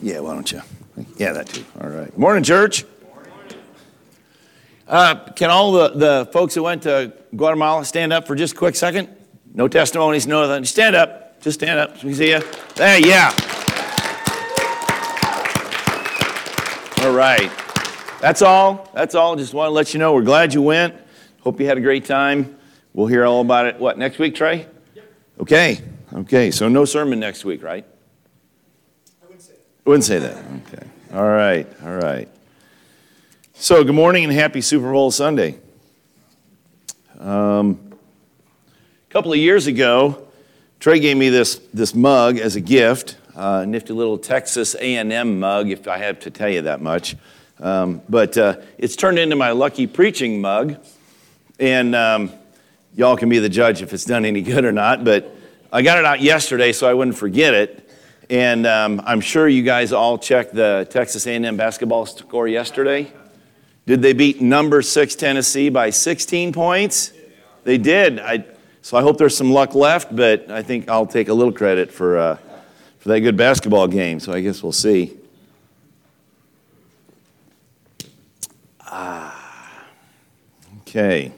Yeah, why don't you? Yeah, that too. All right. Morning, church. Can all the folks that went to Guatemala stand up for just a quick second? No testimonies, no nothing. Stand up. Just stand up so we can see you. Hey, yeah. All right. That's all. Just want to let you know we're glad you went. Hope you had a great time. We'll hear all about it, what, next week, Trey? Yep. Okay. So no sermon next week, right? I wouldn't say that. Wouldn't say that. Okay. All right. So good morning and happy Super Bowl Sunday. A couple of years ago, Trey gave me this mug as a gift, a nifty little Texas A&M mug, if I have to tell you that much. But it's turned into my lucky preaching mug, and y'all can be the judge if it's done any good or not. But I got it out yesterday so I wouldn't forget it, and I'm sure you guys all checked the Texas A&M basketball score yesterday. Did they beat number 6 Tennessee by 16 points? They did. So I hope there's some luck left, but I think I'll take a little credit for that good basketball game. So I guess we'll see. Okay.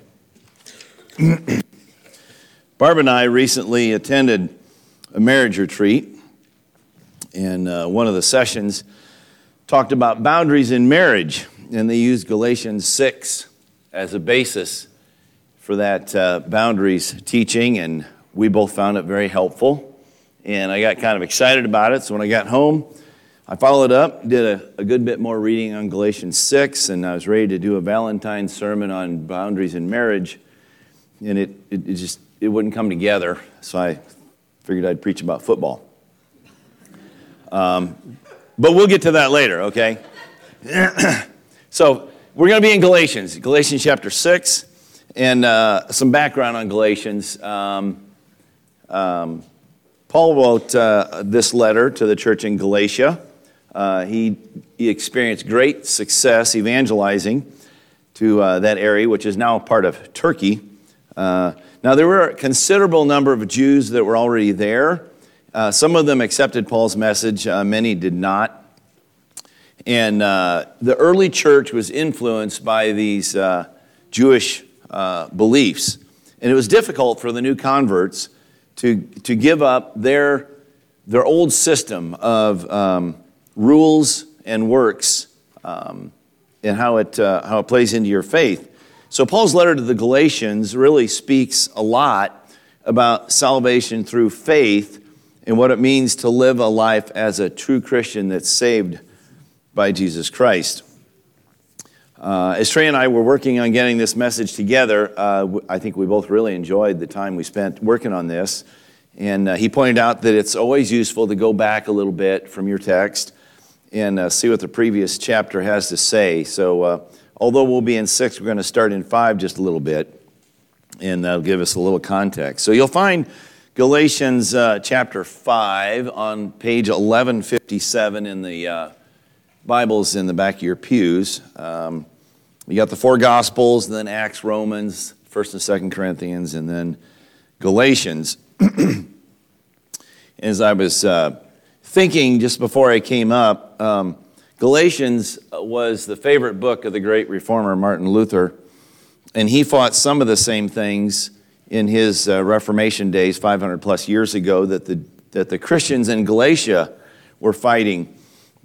Barb and I recently attended a marriage retreat, and one of the sessions talked about boundaries in marriage, and they used Galatians 6 as a basis for that boundaries teaching, and we both found it very helpful, and I got kind of excited about it. So when I got home, I followed up, did a good bit more reading on Galatians 6, and I was ready to do a Valentine's sermon on boundaries in marriage, and it wouldn't come together, so I figured I'd preach about football. But we'll get to that later, okay? So we're going to be in Galatians chapter 6, and some background on Galatians. Paul wrote this letter to the church in Galatia. He experienced great success evangelizing to that area, which is now part of Turkey. Now, there were a considerable number of Jews that were already there. Some of them accepted Paul's message. Many did not. And the early church was influenced by these Jewish beliefs. And it was difficult for the new converts to give up their old system of rules and works and how it plays into your faith. So Paul's letter to the Galatians really speaks a lot about salvation through faith and what it means to live a life as a true Christian that's saved by Jesus Christ. As Trey and I were working on getting this message together, I think we both really enjoyed the time we spent working on this. And he pointed out that it's always useful to go back a little bit from your text and see what the previous chapter has to say. So although we'll be in 6, we're going to start in 5 just a little bit, and that'll give us a little context. So you'll find Galatians chapter 5 on page 1157 in the Bibles in the back of your pews. You got the 4 Gospels, and then Acts, Romans, 1st and 2nd Corinthians, and then Galatians. As I was thinking just before I came up, Galatians was the favorite book of the great reformer Martin Luther, and he fought some of the same things in his Reformation days 500 plus years ago that the Christians in Galatia were fighting.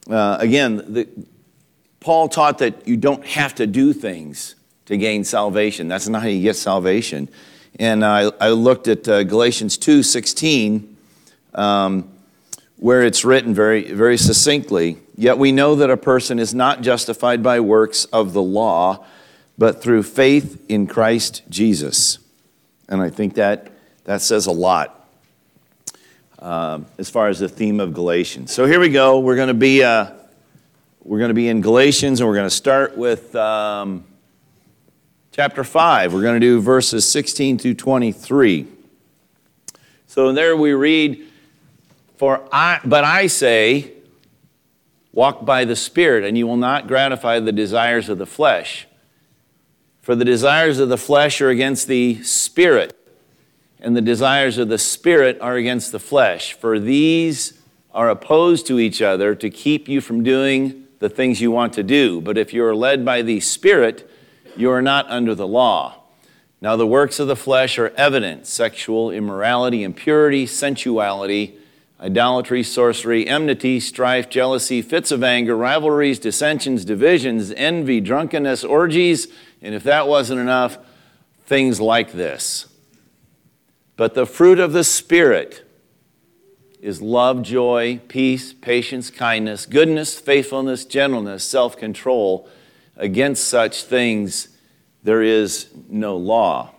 Paul taught that you don't have to do things to gain salvation. That's not how you get salvation. And I looked at Galatians 2:16, where it's written very, very succinctly, "Yet we know that a person is not justified by works of the law, but through faith in Christ Jesus." And I think that says a lot as far as the theme of Galatians. So here we go. We're going to be in Galatians, and we're going to start with chapter 5. We're going to do verses 16 through 23. So there we read, But I say, walk by the Spirit, and you will not gratify the desires of the flesh. For the desires of the flesh are against the Spirit, and the desires of the Spirit are against the flesh. For these are opposed to each other to keep you from doing the things you want to do. But if you are led by the Spirit, you are not under the law. Now the works of the flesh are evident: sexual immorality, impurity, sensuality, idolatry, sorcery, enmity, strife, jealousy, fits of anger, rivalries, dissensions, divisions, envy, drunkenness, orgies, and if that wasn't enough, things like this. But the fruit of the Spirit is love, joy, peace, patience, kindness, goodness, faithfulness, gentleness, self-control. Against such things there is no law.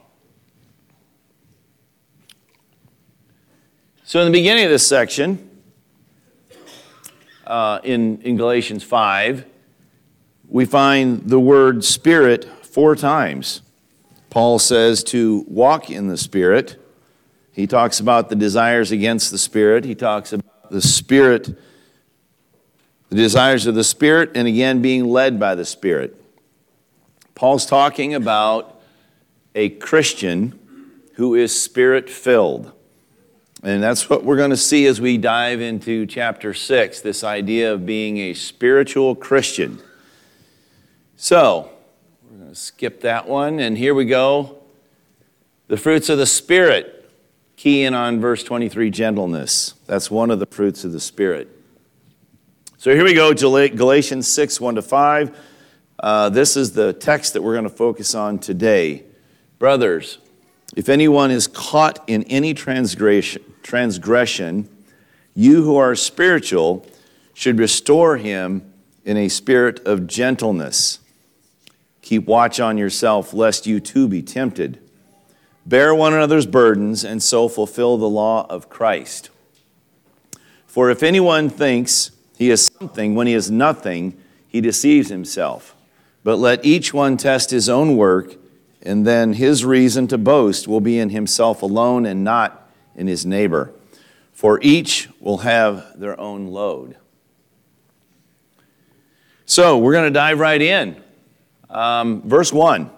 So in the beginning of this section, in Galatians 5, we find the word Spirit 4 times. Paul says to walk in the Spirit. He talks about the desires against the Spirit. He talks about the Spirit, the desires of the Spirit, and again being led by the Spirit. Paul's talking about a Christian who is Spirit-filled. And that's what we're going to see as we dive into chapter 6, this idea of being a spiritual Christian. So, we're going to skip that one, and here we go. The fruits of the Spirit. Key in on verse 23, gentleness. That's one of the fruits of the Spirit. So here we go, Galatians 6, 1-5. This is the text that we're going to focus on today. Brothers, if anyone is caught in any transgression, you who are spiritual should restore him in a spirit of gentleness. Keep watch on yourself, lest you too be tempted. Bear one another's burdens, and so fulfill the law of Christ. For if anyone thinks he is something when he is nothing, he deceives himself. But let each one test his own work, and then his reason to boast will be in himself alone and not in his neighbor. For each will have their own load. So we're going to dive right in. Verse 1.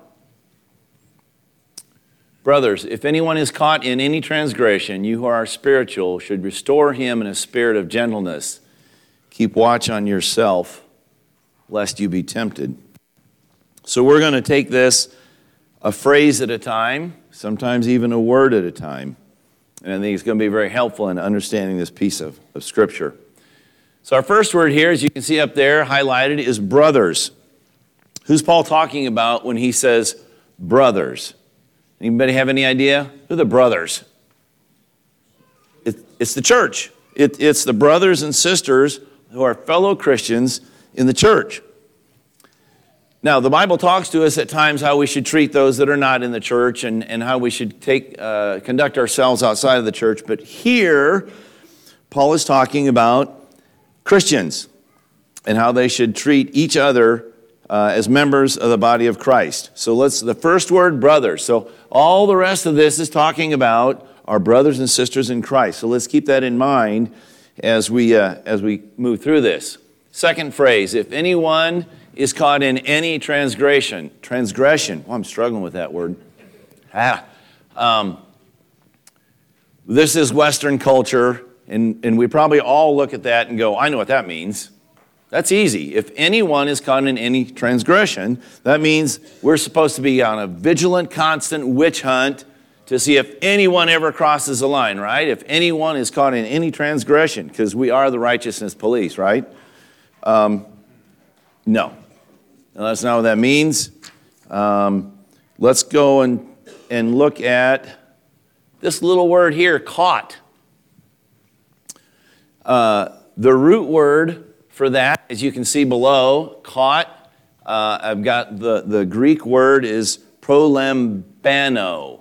Brothers, if anyone is caught in any transgression, you who are spiritual should restore him in a spirit of gentleness. Keep watch on yourself, lest you be tempted. So we're going to take this a phrase at a time, sometimes even a word at a time. And I think it's going to be very helpful in understanding this piece of Scripture. So our first word here, as you can see up there, highlighted, is brothers. Who's Paul talking about when he says brothers? Anybody have any idea? Who are the brothers? It's the church. It's the brothers and sisters who are fellow Christians in the church. Now, the Bible talks to us at times how we should treat those that are not in the church and how we should conduct ourselves outside of the church. But here, Paul is talking about Christians and how they should treat each other as members of the body of Christ. So the first word, brothers. So all the rest of this is talking about our brothers and sisters in Christ. So let's keep that in mind as we move through this. Second phrase, if anyone is caught in any transgression. Well, I'm struggling with that word. This is Western culture, and we probably all look at that and go, I know what that means. That's easy. If anyone is caught in any transgression, that means we're supposed to be on a vigilant, constant witch hunt to see if anyone ever crosses the line, right? If anyone is caught in any transgression, because we are the righteousness police, right? No. Now, that's not what that means. Let's go and look at this little word here, caught. The root word for that, as you can see below, caught, I've got the Greek word is prolambano.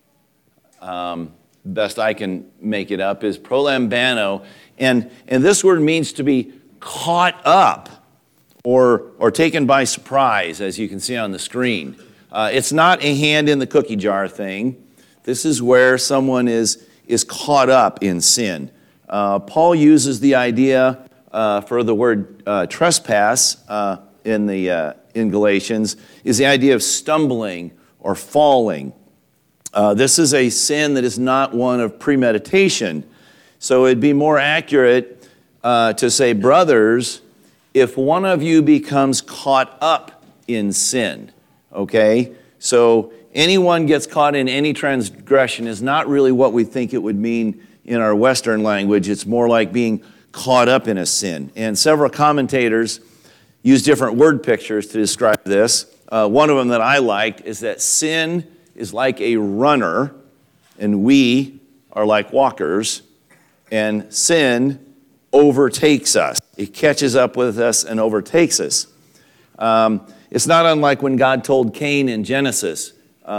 Best I can make it up is prolambano. And this word means to be caught up or taken by surprise, as you can see on the screen. It's not a hand in the cookie jar thing. This is where someone is caught up in sin. Paul uses the idea for the word trespass in Galatians is the idea of stumbling or falling. This is a sin that is not one of premeditation. So it'd be more accurate to say, brothers, if one of you becomes caught up in sin, okay? So anyone gets caught in any transgression is not really what we think it would mean in our Western language. It's more like being caught up in a sin. And several commentators use different word pictures to describe this. One of them that I liked is that sin is like a runner, and we are like walkers, and sin overtakes us. It catches up with us and overtakes us. It's not unlike when God told Cain in Genesis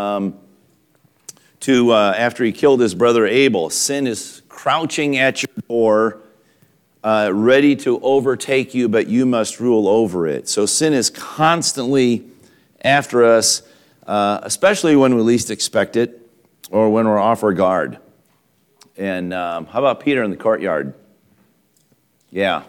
after he killed his brother Abel, sin is crouching at your door, ready to overtake you, but you must rule over it. So sin is constantly after us, especially when we least expect it or when we're off our guard. And how about Peter in the courtyard? Yeah.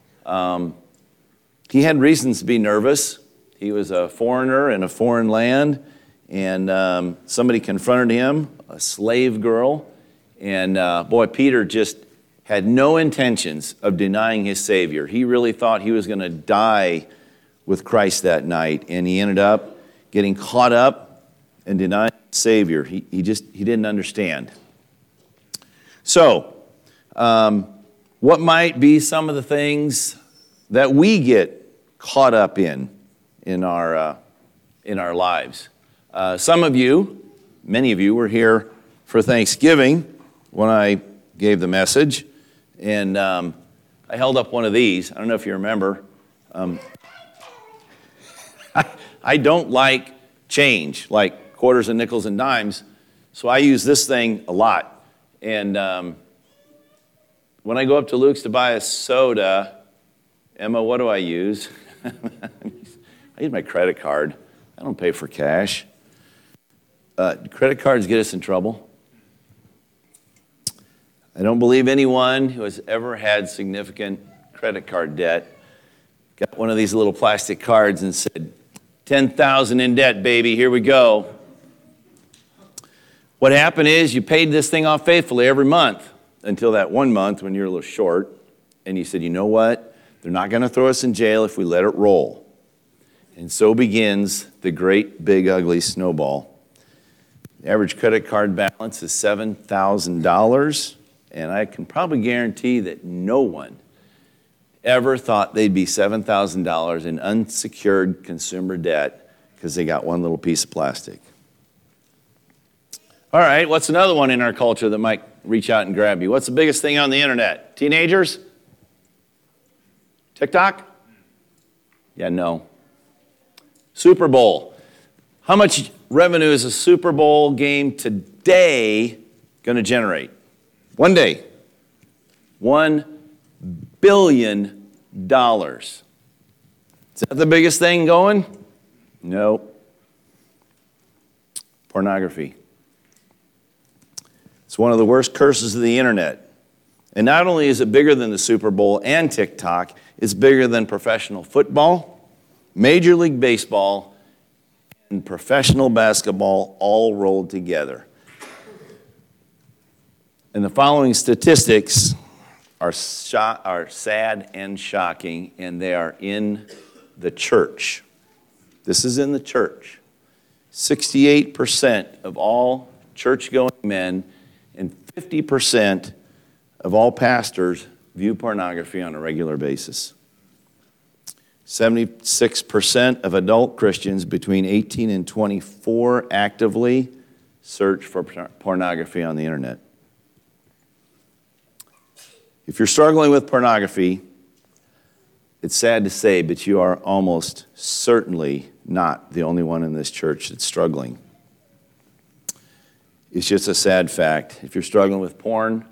He had reasons to be nervous. He was a foreigner in a foreign land, and somebody confronted him, a slave girl. And boy, Peter just had no intentions of denying his Savior. He really thought he was going to die with Christ that night, and he ended up getting caught up and denying his Savior. He didn't understand. So, what might be some of the things that we get caught up in our lives? Some of you, many of you, were here for Thanksgiving when I gave the message, and I held up one of these. I don't know if you remember. I don't like change, like quarters and nickels and dimes, so I use this thing a lot. And when I go up to Luke's to buy a soda, Emma, what do I use? I use my credit card. I don't pay for cash. Credit cards get us in trouble. I don't believe anyone who has ever had significant credit card debt got one of these little plastic cards and said, 10,000 in debt, baby, here we go. What happened is you paid this thing off faithfully every month until that one month when you're a little short, and you said, you know what? They're not going to throw us in jail if we let it roll. And so begins the great, big, ugly snowball. The average credit card balance is $7,000, and I can probably guarantee that no one ever thought they'd be $7,000 in unsecured consumer debt because they got one little piece of plastic. All right, what's another one in our culture that might reach out and grab you? What's the biggest thing on the internet? Teenagers? TikTok? Yeah, no. Super Bowl. How much revenue is a Super Bowl game today going to generate? One day. $1 billion. Is that the biggest thing going? No. Pornography. It's one of the worst curses of the internet. And not only is it bigger than the Super Bowl and TikTok, it's bigger than professional football, Major League Baseball, and professional basketball all rolled together. And the following statistics are sad and shocking, and they are in the church. This is in the church. 68% of all church-going men and 50% of all pastors view pornography on a regular basis. 76% of adult Christians between 18 and 24 actively search for pornography on the internet. If you're struggling with pornography, it's sad to say, but you are almost certainly not the only one in this church that's struggling. It's just a sad fact. If you're struggling with porn,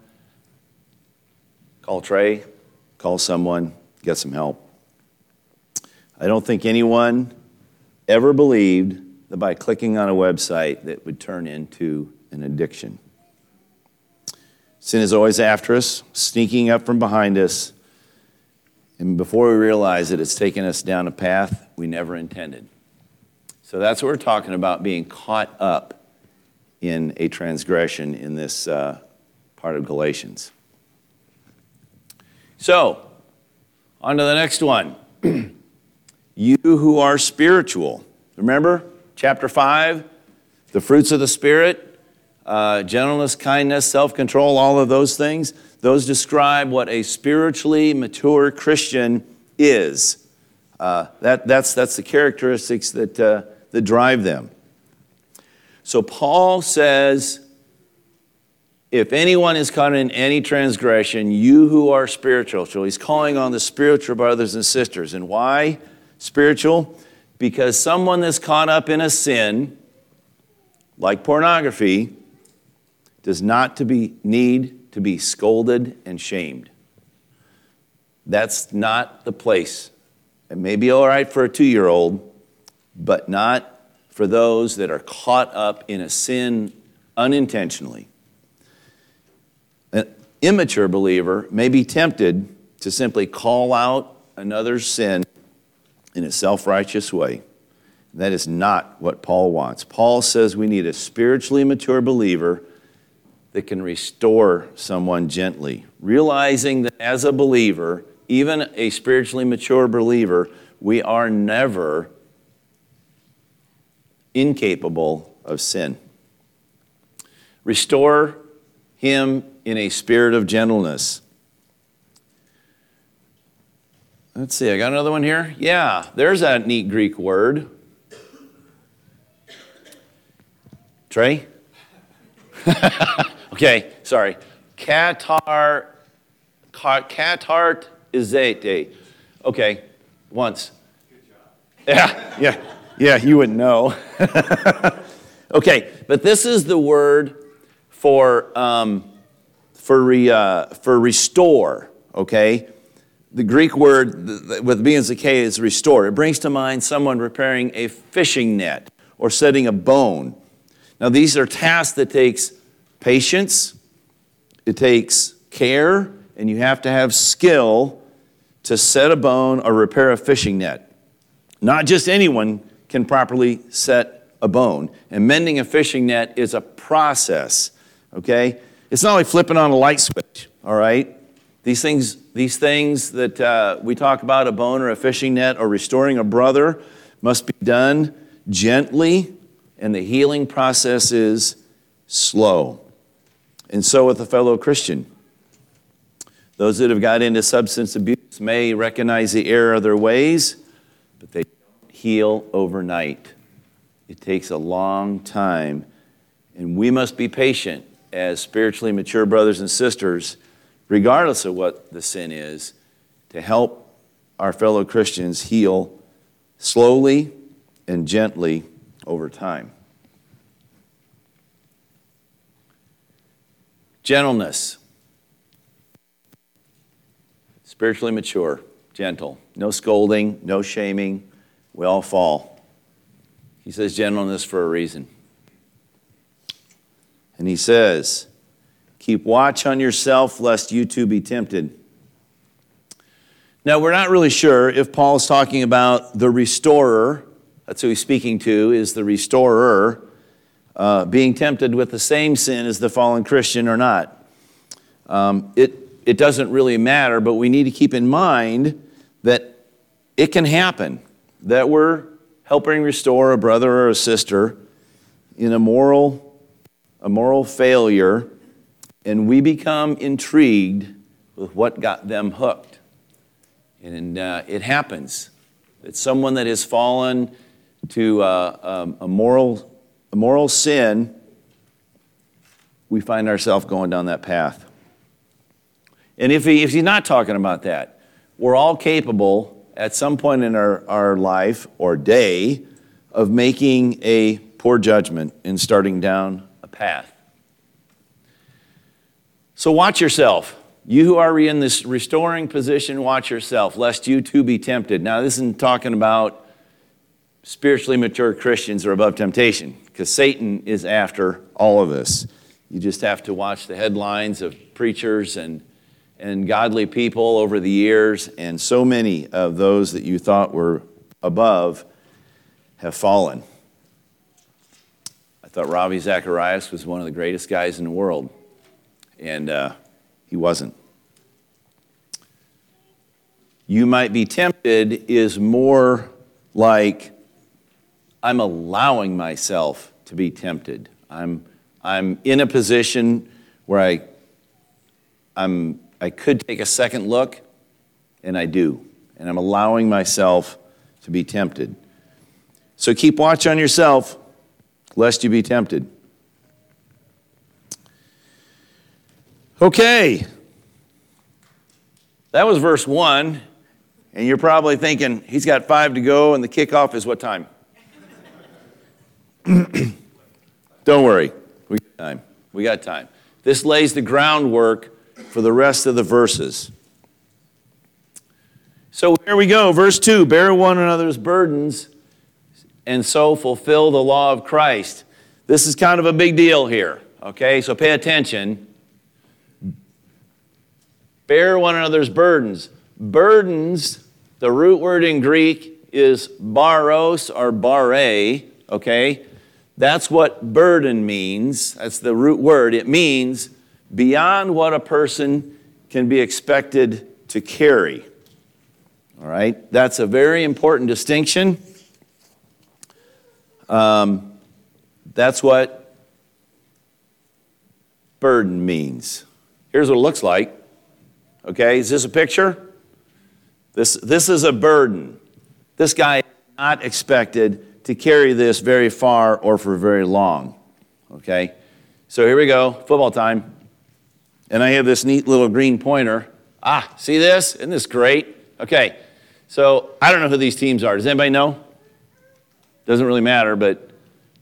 call Trey, call someone, get some help. I don't think anyone ever believed that by clicking on a website that would turn into an addiction. Sin is always after us, sneaking up from behind us, and before we realize it, it's taken us down a path we never intended. So that's what we're talking about, being caught up in a transgression in this part of Galatians. So, On to the next one. You who are spiritual. Remember, chapter 5, the fruits of the Spirit, gentleness, kindness, self-control, all of those things. Those describe what a spiritually mature Christian is. That's the characteristics that drive them. So Paul says, if anyone is caught in any transgression, you who are spiritual. So he's calling on the spiritual brothers and sisters. And why spiritual? Because someone that's caught up in a sin, like pornography, does not need to be scolded and shamed. That's not the place. It may be all right for a 2-year-old, but not for those that are caught up in a sin unintentionally. An immature believer may be tempted to simply call out another's sin in a self-righteous way. That is not what Paul wants. Paul says we need a spiritually mature believer that can restore someone gently, realizing that as a believer, even a spiritually mature believer, we are never incapable of sin. Restore him in a spirit of gentleness. Let's see, I got another one here. Yeah, there's that neat Greek word. Trey? Okay, sorry. Katartizete. Okay, once. Good job. Yeah, you wouldn't know. Okay, but this is the word for restore, okay? The Greek word with B and Z K is restore. It brings to mind someone repairing a fishing net or setting a bone. Now, these are tasks that takes patience, it takes care, and you have to have skill to set a bone or repair a fishing net. Not just anyone can properly set a bone. And mending a fishing net is a process, okay? It's not like flipping on a light switch, all right? These things that we talk about, a bone or a fishing net or restoring a brother, must be done gently, and the healing process is slow. And so with a fellow Christian, those that have got into substance abuse may recognize the error of their ways, but they don't heal overnight. It takes a long time, and we must be patient as spiritually mature brothers and sisters, regardless of what the sin is, to help our fellow Christians heal slowly and gently over time. Gentleness. Spiritually mature, gentle. No scolding, no shaming. We all fall. He says gentleness for a reason. And he says, keep watch on yourself lest you too be tempted. Now, we're not really sure if Paul's talking about the restorer, that's who he's speaking to, is the restorer, being tempted with the same sin as the fallen Christian or not. It doesn't really matter, but we need to keep in mind that it can happen, that we're helping restore a brother or a sister in a moral failure, and we become intrigued with what got them hooked. And it happens that someone that has fallen to a moral sin, we find ourselves going down that path. And if he's not talking about that, we're all capable at some point in our life or day of making a poor judgment and starting down a path. So watch yourself. You who are in this restoring position, watch yourself, lest you too be tempted. Now, this isn't talking about spiritually mature Christians are above temptation, because Satan is after all of us. You just have to watch the headlines of preachers and godly people over the years, and so many of those that you thought were above have fallen. I thought Ravi Zacharias was one of the greatest guys in the world, and he wasn't. you might be tempted is more like I'm allowing myself to be tempted. I'm in a position where I could take a second look, and I do. And I'm allowing myself to be tempted. So keep watch on yourself, lest you be tempted. Okay. That was verse 1. And you're probably thinking, he's got 5 to go, and the kickoff is what time? Don't worry. We got time. We got time. This lays the groundwork for the rest of the verses. So here we go. Verse 2, bear one another's burdens and so fulfill the law of Christ. This is kind of a big deal here, okay? So pay attention. Bear one another's burdens. Burdens, the root word in Greek is baros or bare, okay? That's what burden means. That's the root word. It means beyond what a person can be expected to carry. All right? That's a very important distinction. That's what burden means. Here's what it looks like. Okay, is this a picture? This is a burden. This guy is not expected to carry this very far or for very long. Okay, so here we go, football time. And I have this neat little green pointer. See this? Isn't this great? Okay, so I don't know who these teams are. Does anybody know? Doesn't really matter, but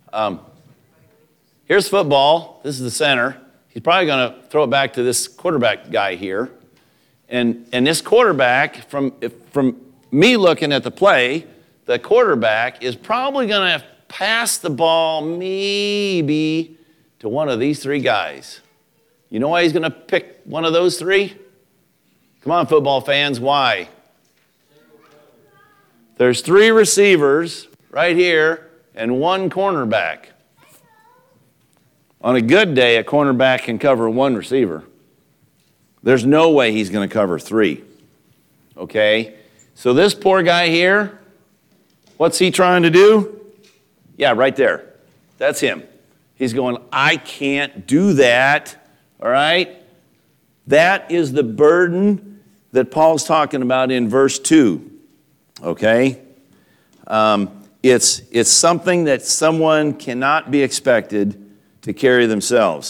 here's football. This is the center. He's probably going to throw it back to this quarterback guy here. And this quarterback, from me looking at the play, the quarterback is probably going to pass the ball maybe to one of these 3 guys. You know why he's going to pick one of those 3? Come on, football fans, why? There's 3 receivers right here and 1 cornerback. On a good day, a cornerback can cover 1 receiver. There's no way he's going to cover 3. Okay? So this poor guy here, what's he trying to do? Yeah, right there. That's him. He's going, I can't do that. All right? That is the burden that Paul's talking about in verse 2. Okay? It's something that someone cannot be expected to carry themselves.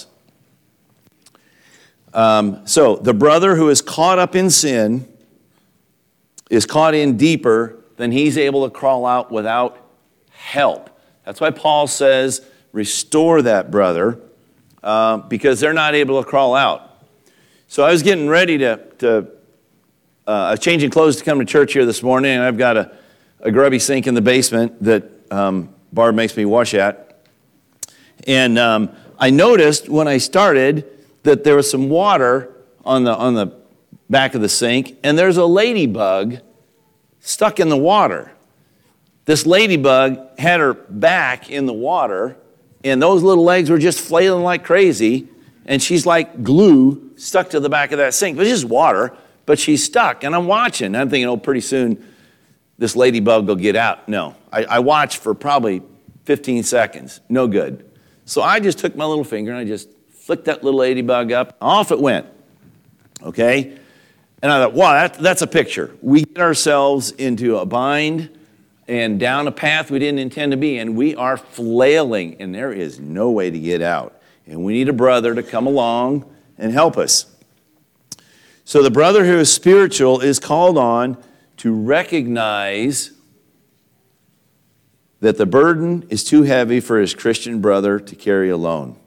So the brother who is caught up in sin is caught in deeper than he's able to crawl out without help. That's why Paul says, restore that brother, because they're not able to crawl out. So I was getting ready to changing clothes to come to church here this morning, and I've got a grubby sink in the basement that Barb makes me wash at. And I noticed when I started that there was some water on the back of the sink, and there's a ladybug stuck in the water. This ladybug had her back in the water, and those little legs were just flailing like crazy, and she's like glue stuck to the back of that sink. It's just water, but she's stuck, and I'm watching. I'm thinking, pretty soon this ladybug will get out. No, I watched for probably 15 seconds. No good. So I just took my little finger, and I just flicked that little ladybug up. Off it went. Okay? And I thought, wow, that's a picture. We get ourselves into a bind and down a path we didn't intend to be, and we are flailing, and there is no way to get out. And we need a brother to come along and help us. So the brother who is spiritual is called on to recognize that the burden is too heavy for his Christian brother to carry alone.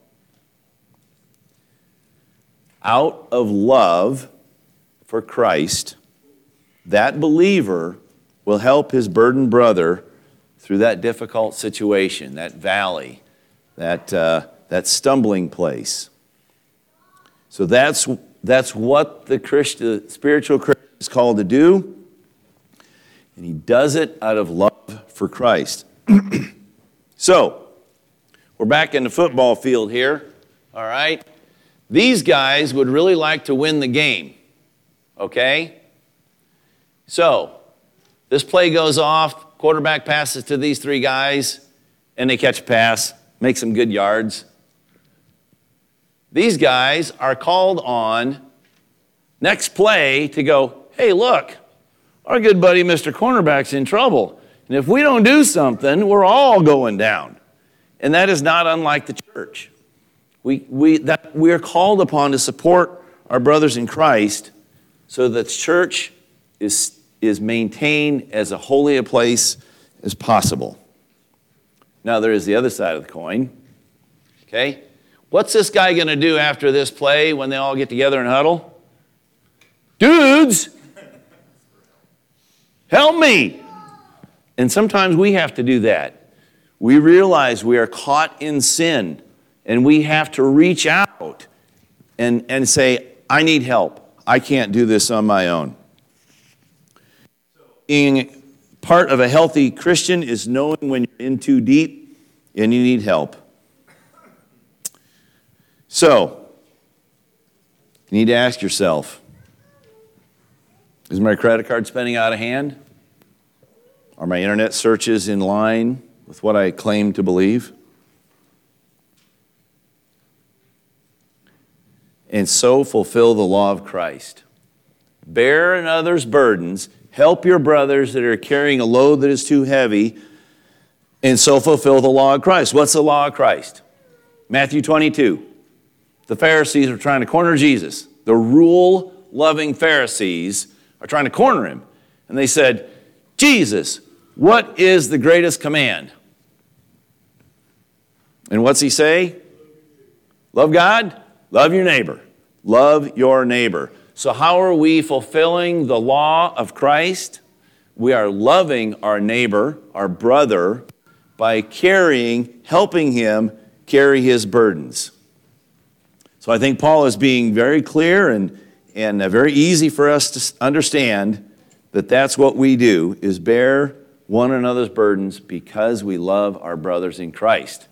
Out of love for Christ, that believer will help his burdened brother through that difficult situation, that valley, that stumbling place. So that's what the spiritual Christian is called to do, and he does it out of love for Christ. So, we're back in the football field here, all right? These guys would really like to win the game, okay? So, this play goes off, quarterback passes to these three guys, and they catch a pass, make some good yards. These guys are called on next play to go, hey, look, our good buddy Mr. Cornerback's in trouble. And if we don't do something, we're all going down. And that is not unlike the church. We are called upon to support our brothers in Christ so that the church is maintained as a holy a place as possible. Now there is the other side of the coin. Okay? What's this guy going to do after this play when they all get together and huddle? Dudes, help me. And sometimes we have to do that. We realize we are caught in sin, and we have to reach out and say, I need help. I can't do this on my own. Being part of a healthy Christian is knowing when you're in too deep and you need help. So, you need to ask yourself, is my credit card spending out of hand? Are my internet searches in line with what I claim to believe? And so fulfill the law of Christ. Bear another's burdens, help your brothers that are carrying a load that is too heavy, and so fulfill the law of Christ. What's the law of Christ? Matthew 22. The Pharisees are trying to corner Jesus. The rule-loving Pharisees are trying to corner him. And they said, Jesus, what is the greatest command? And what's he say? Love God, love your neighbor. Love your neighbor. So how are we fulfilling the law of Christ? We are loving our neighbor, our brother, by helping him carry his burdens. So I think Paul is being very clear and very easy for us to understand that that's what we do, is bear one another's burdens because we love our brothers in Christ.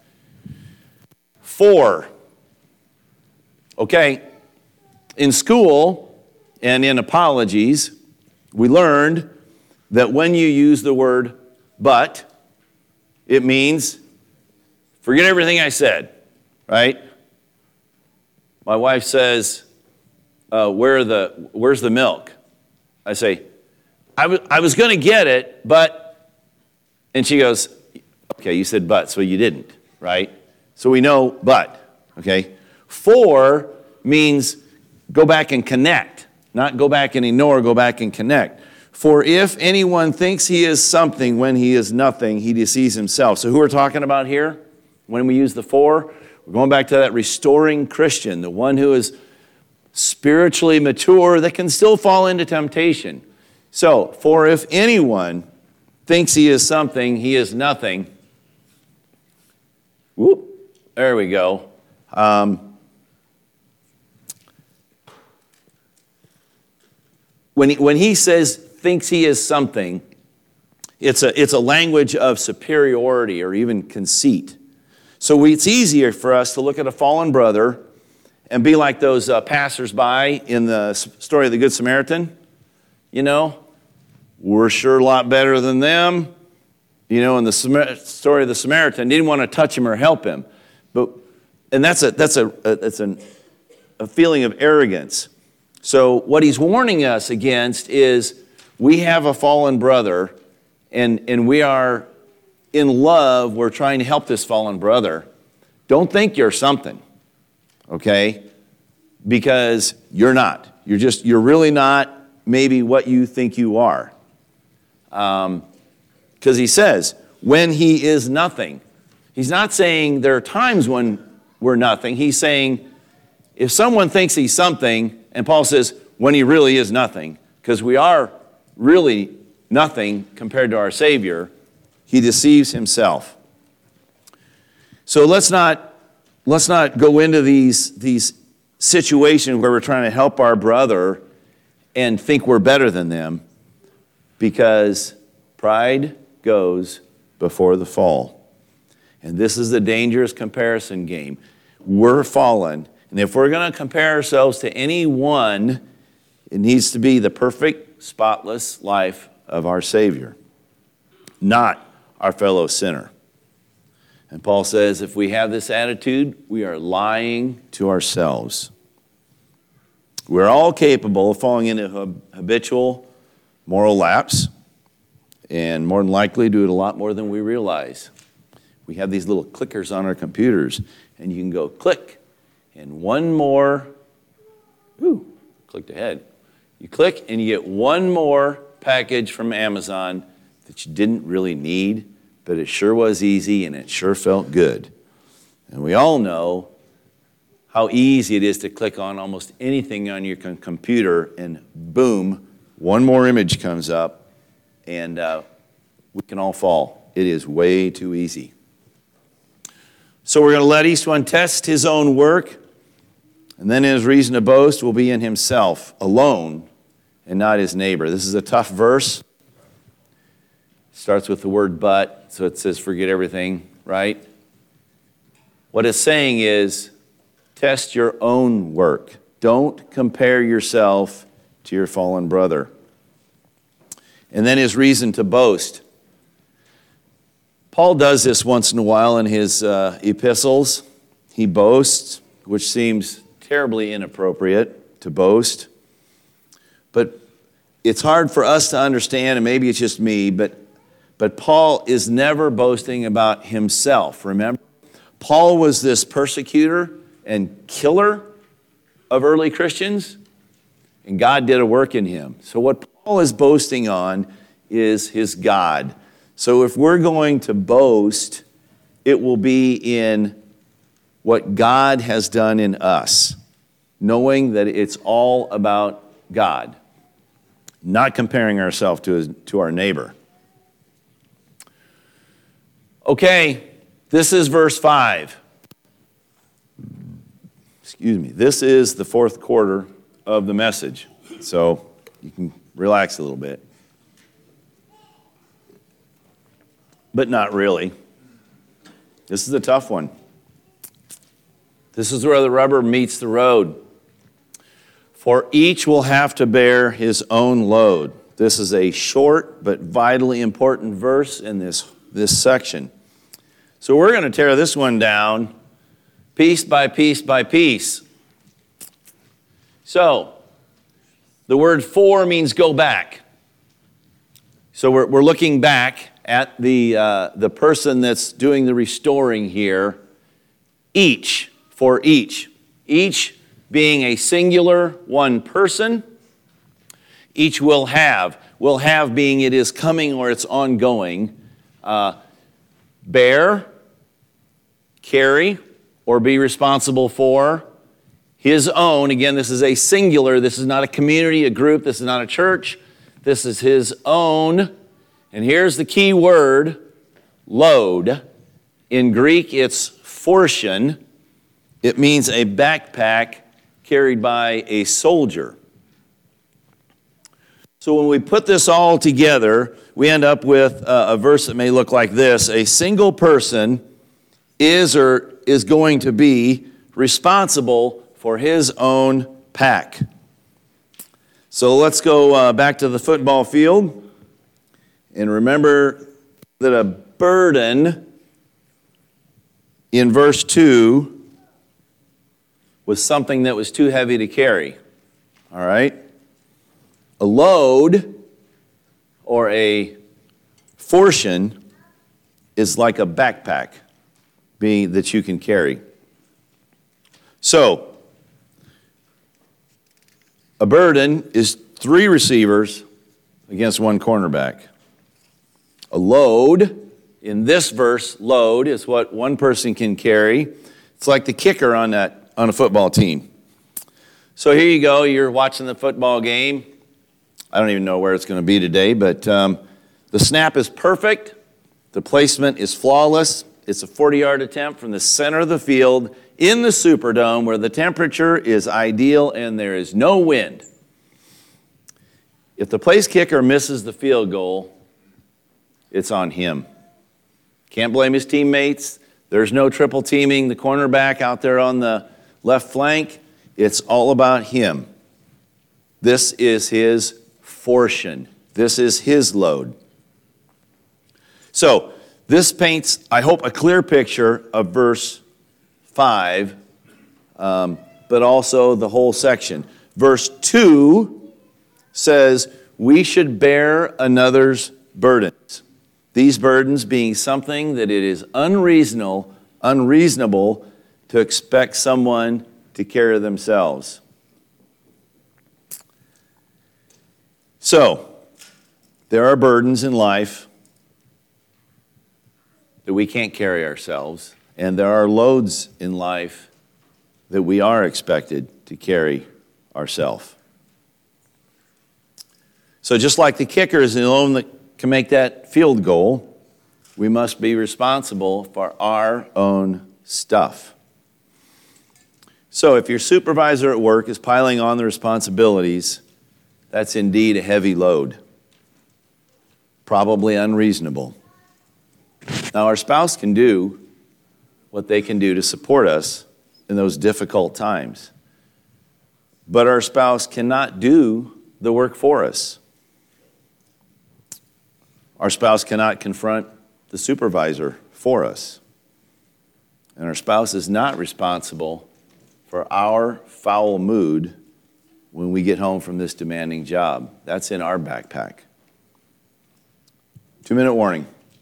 4. Okay, in school and in apologies, we learned that when you use the word but, it means forget everything I said, right? My wife says, where's the milk? I say, I was going to get it, but, and she goes, okay, you said but, so you didn't, right? So we know but, okay? 4 means go back and connect, not go back and ignore, go back and connect. For if anyone thinks he is something when he is nothing, he deceives himself. So who are we talking about here when we use the 4? We're going back to that restoring Christian, the one who is spiritually mature that can still fall into temptation. So, for if anyone thinks he is something, he is nothing. Whoop, there we go. When he says thinks he is something, it's a language of superiority or even conceit. So it's easier for us to look at a fallen brother and be like those passersby in the story of the Good Samaritan. You know, we're sure a lot better than them. You know, in the story of the Samaritan, didn't want to touch him or help him. And that's a feeling of arrogance. So what he's warning us against is we have a fallen brother, and we are in love, we're trying to help this fallen brother. Don't think you're something, okay? Because you're not. You're really not maybe what you think you are. Because he says, when he is nothing. He's not saying there are times when we're nothing. He's saying, if someone thinks he's something, and Paul says, when he really is nothing, because we are really nothing compared to our Savior, he deceives himself. So let's not go into these situations where we're trying to help our brother and think we're better than them, because pride goes before the fall. And this is the dangerous comparison game. We're fallen, and if we're going to compare ourselves to anyone It needs to be the perfect, spotless life of our Savior, not our fellow sinner. And Paul says if we have this attitude, we are lying to ourselves. We're all capable of falling into habitual moral lapse, and more than likely do it a lot more than we realize. We have these little clickers on our computers, and you can go click, and one more, clicked ahead. You click, and you get one more package from Amazon that you didn't really need, but it sure was easy, and it sure felt good. And we all know how easy it is to click on almost anything on your computer, and boom, one more image comes up, and we can all fall. It is way too easy. So we're going to let each one test his own work, and then his reason to boast will be in himself alone and not his neighbor. This is a tough verse. It starts with the word but, so it says forget everything, right? What it's saying is test your own work. Don't compare yourself to your fallen brother. And then his reason to boast. Paul does this once in a while in his epistles. He boasts, which seems terribly inappropriate to boast. But it's hard for us to understand, and maybe it's just me, but Paul is never boasting about himself. Remember, Paul was this persecutor and killer of early Christians, and God did a work in him. So what Paul is boasting on is his God. So if we're going to boast, it will be in what God has done in us, knowing that it's all about God, not comparing ourselves to our neighbor. Okay, this is verse 5. This is the fourth quarter of the message, so you can relax a little bit. But not really. This is a tough one. This is where the rubber meets the road. For each will have to bear his own load. This is a short but vitally important verse in this section. So we're going to tear this one down piece by piece by piece. So, the word for means go back. So we're looking back at the person that's doing the restoring here. Each, for each. Each being a singular one person. Each will have. Will have being it is coming or it's ongoing. Bear, carry, or be responsible for his own. Again, this is a singular. This is not a community, a group. This is not a church. This is his own. And here's the key word, load. In Greek, it's phortion. It means a backpack carried by a soldier. So when we put this all together, we end up with a verse that may look like this. A single person is going to be responsible for his own pack. So let's go back to the football field. And remember that a burden in verse 2 was something that was too heavy to carry. All right? A load or a phortion is like a backpack that you can carry. So, a burden is 3 receivers against 1 cornerback. A load, in this verse, load is what one person can carry. It's like the kicker on a football team. So here you go, you're watching the football game. I don't even know where it's going to be today, but the snap is perfect. The placement is flawless. It's a 40-yard attempt from the center of the field in the Superdome where the temperature is ideal and there is no wind. If the place kicker misses the field goal, it's on him. Can't blame his teammates. There's no triple teaming the cornerback out there on the left flank. It's all about him. This is his portion. This is his load. So, this paints, I hope, a clear picture of verse 5, but also the whole section. Verse 2 says, we should bear another's burdens. These burdens being something that it is unreasonable to expect someone to carry themselves. So, there are burdens in life that we can't carry ourselves, and there are loads in life that we are expected to carry ourselves. So just like the kicker is the one that can make that field goal, we must be responsible for our own stuff. So if your supervisor at work is piling on the responsibilities, that's indeed a heavy load, probably unreasonable. Now, our spouse can do what they can do to support us in those difficult times, but our spouse cannot do the work for us. Our spouse cannot confront the supervisor for us, and our spouse is not responsible for our foul mood when we get home from this demanding job. That's in our backpack. 2-minute warning.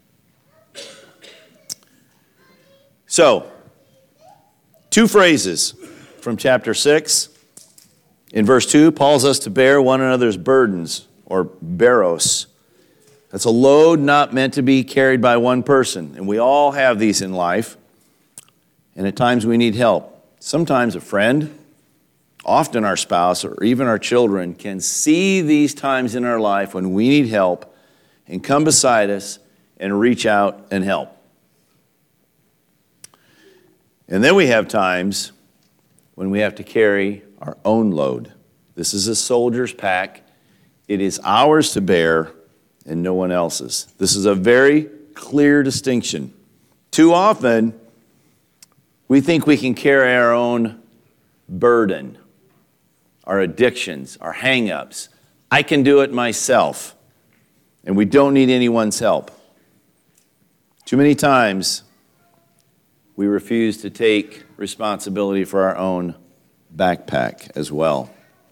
So, 2 phrases from chapter 6. In verse 2, Paul tells us to bear one another's burdens, or beros. That's a load not meant to be carried by one person. And we all have these in life. And at times we need help. Sometimes a friend, often our spouse, or even our children can see these times in our life when we need help and come beside us and reach out and help. And then we have times when we have to carry our own load. This is a soldier's pack. It is ours to bear and no one else's. This is a very clear distinction. Too often, we think we can carry our own burden, our addictions, our hang-ups. I can do it myself, and we don't need anyone's help. Too many times, we refuse to take responsibility for our own backpack as well.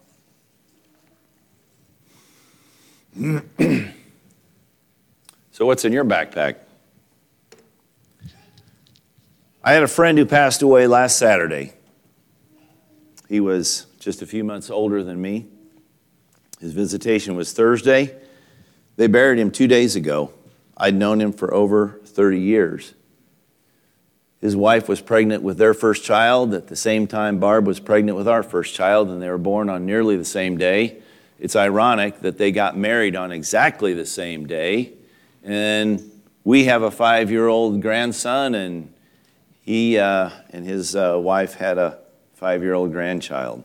So what's in your backpack? I had a friend who passed away last Saturday. He was just a few months older than me. His visitation was Thursday. They buried him 2 days ago. I'd known him for over 30 years. His wife was pregnant with their first child at the same time Barb was pregnant with our first child, and they were born on nearly the same day. It's ironic that they got married on exactly the same day, and we have a 5-year-old grandson, and he and his wife had a 5-year-old grandchild.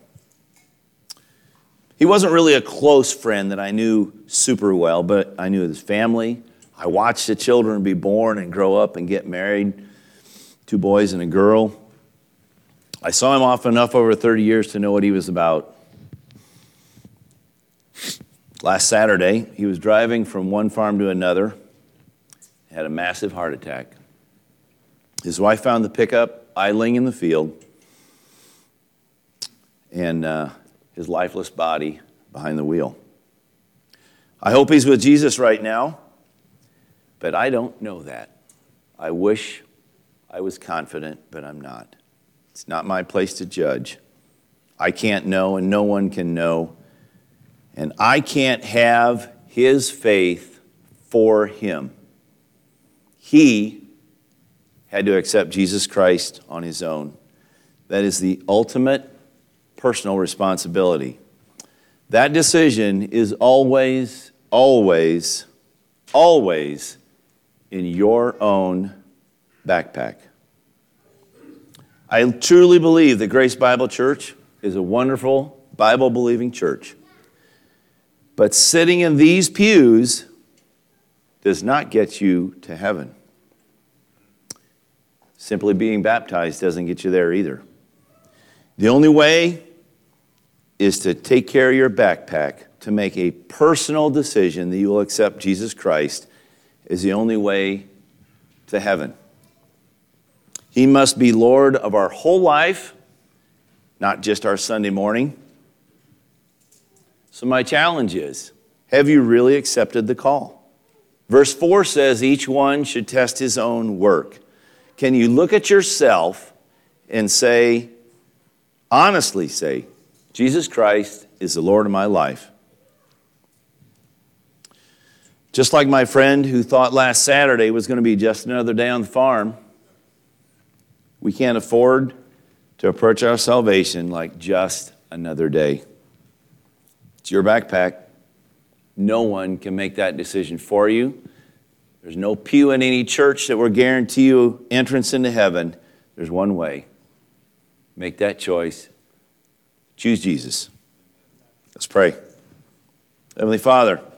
He wasn't really a close friend that I knew super well, but I knew his family. I watched the children be born and grow up and get married. 2 boys and a girl. I saw him often enough over 30 years to know what he was about. Last Saturday, he was driving from one farm to another, had a massive heart attack. His wife found the pickup idling in the field, and his lifeless body behind the wheel. I hope he's with Jesus right now, but I don't know that. I wish I was confident, but I'm not. It's not my place to judge. I can't know, and no one can know. And I can't have his faith for him. He had to accept Jesus Christ on his own. That is the ultimate personal responsibility. That decision is always, always, always in your own backpack. I truly believe that Grace Bible Church is a wonderful Bible-believing church. But sitting in these pews does not get you to heaven. Simply being baptized doesn't get you there either. The only way is to take care of your backpack, to make a personal decision that you will accept Jesus Christ as the only way to heaven. He must be Lord of our whole life, not just our Sunday morning. So my challenge is, have you really accepted the call? Verse 4 says each one should test his own work. Can you look at yourself and say, honestly say, Jesus Christ is the Lord of my life? Just like my friend who thought last Saturday was going to be just another day on the farm, we can't afford to approach our salvation like just another day. It's your backpack. No one can make that decision for you. There's no pew in any church that will guarantee you entrance into heaven. There's one way. Make that choice. Choose Jesus. Let's pray. Heavenly Father,